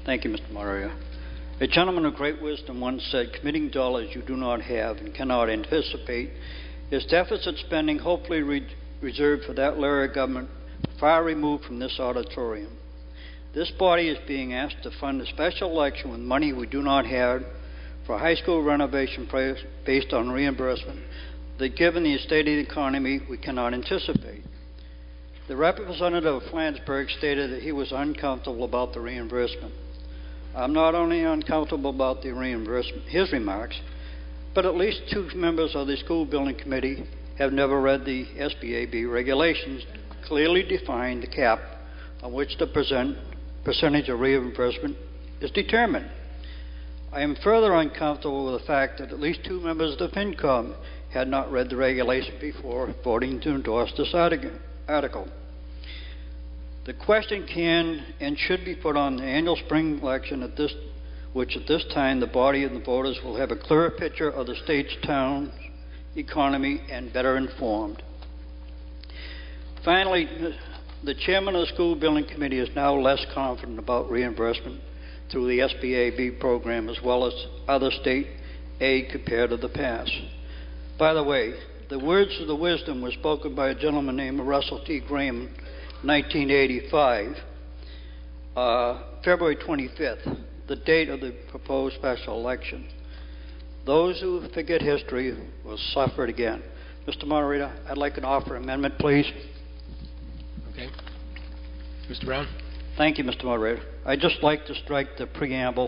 Thank you, Mr. Moderator. A gentleman of great wisdom once said, committing dollars you do not have and cannot anticipate is deficit spending hopefully reserved for that layer of government far removed from this auditorium. This body is being asked to fund a special election with money we do not have for high school renovation based on reimbursement that, given the state of the economy, we cannot anticipate. The representative of Flansburgh stated that he was uncomfortable about the reimbursement. I'm not only uncomfortable about the reimbursement, his remarks, but at least 2 members of the school building committee have never read the SBAB regulations that clearly define the cap on which the percentage of reimbursement is determined. I am further uncomfortable with the fact that at least 2 members of the FinCom had not read the regulation before voting to endorse this article. The question can and should be put on the annual spring election which at this time the body of the voters will have a clearer picture of the state's, town's economy and better informed. Finally, the chairman of the school building committee is now less confident about reimbursement through the SBAB program as well as other state aid compared to the past. By the way, the words of the wisdom were spoken by a gentleman named Russell T. Graham in 1985, February 25th, the date of the proposed special election. Those who forget history will suffer it again. Mr. Moderator, I'd like an offer amendment, please. Okay. Mr. Brown? Thank you, Mr. Moderator. I'd just like to strike the preamble.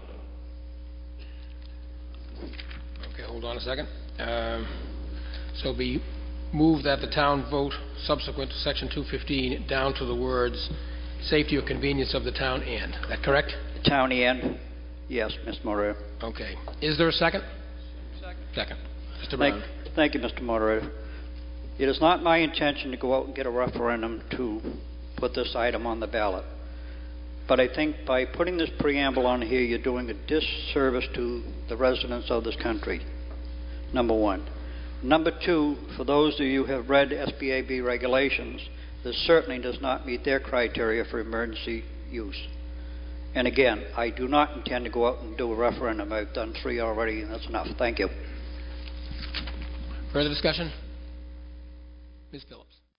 Okay, hold on a second. So be moved that the town vote subsequent to Section 215 down to the words safety or convenience of the town and. Is that correct? The town and. Yes, Mr. Moderator. Okay. Is there a second? Second. Mr. Brown. Thank you, Mr. Moderator. It is not my intention to go out and get a referendum to put this item on the ballot. But I think by putting this preamble on here, you're doing a disservice to the residents of this country, number one. Number two, for those of you who have read SBAB regulations, this certainly does not meet their criteria for emergency use. And again, I do not intend to go out and do a referendum. I've done 3 already, and that's enough. Thank you. Further discussion? Ms. Phillips.